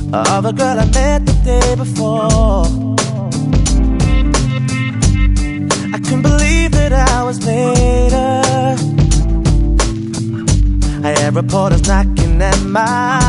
of a girl I met the day before. I couldn't believe that hours later I had reporters knocking at my